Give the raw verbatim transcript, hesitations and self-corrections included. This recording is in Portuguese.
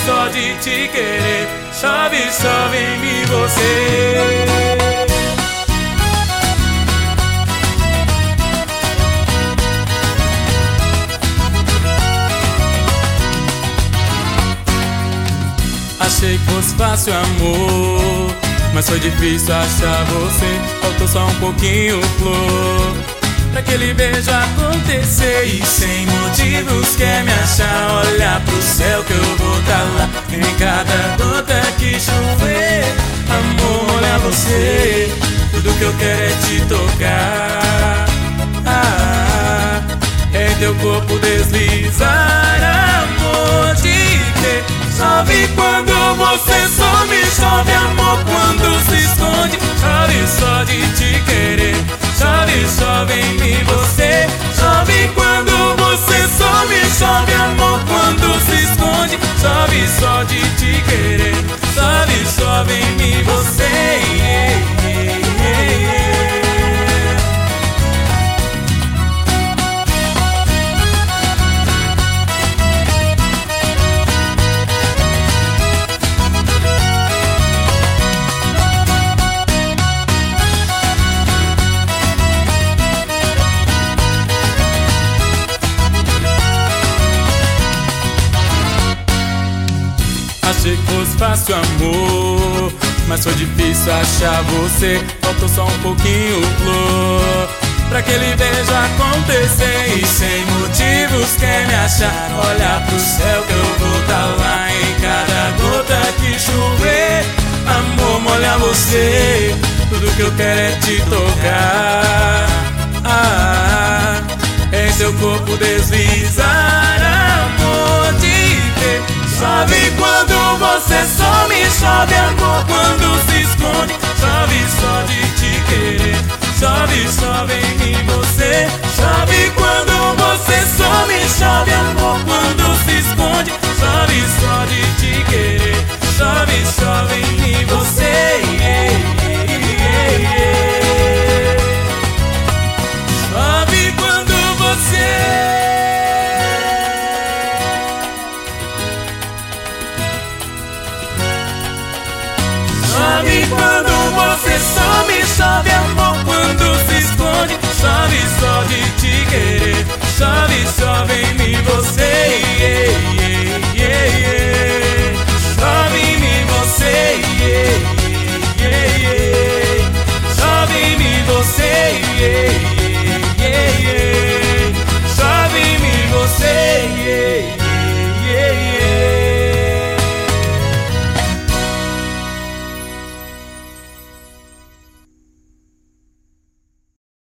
só de te querer. Chove, chove em mim você. Achei que fosse fácil, amor, mas foi difícil achar você. Faltou só um pouquinho, flor, pra aquele beijo acontecer. E sem motivos quer me achar. Olha pro céu que eu vou tá lá. Em cada gota que chover, amor, olha você. Tudo que eu quero é te tocar. Ah, é teu corpo deslizar, amor, de ter. Chove quando você some, chove amor quando se esconde. Chove só de te querer. Chove, chove em mim você. Chove quando você some, chove amor quando se esconde. Chove só de te querer. Chove, chove em mim você. Yeah, yeah, yeah, yeah. Achei que fosse fácil, amor, mas foi difícil achar você. Faltou só um pouquinho, flor, pra aquele beijo acontecer. E sem motivos quer me achar. Olha pro céu que eu vou tá lá. Em cada gota que chover, amor, molha você. Tudo que eu quero é te tocar. Ah, em seu corpo deslizar, amor, de ver. Chove quando você some, chove amor quando se esconde. Chove só de te querer. Chove, chove em mim você. Chove quando você some, chove amor quando se esconde. Chove só de te querer. Chove, chove em mim você. Yeah, yeah, yeah. Chove quando você. Chove quando você some, chove amor quando se esconde. Chove só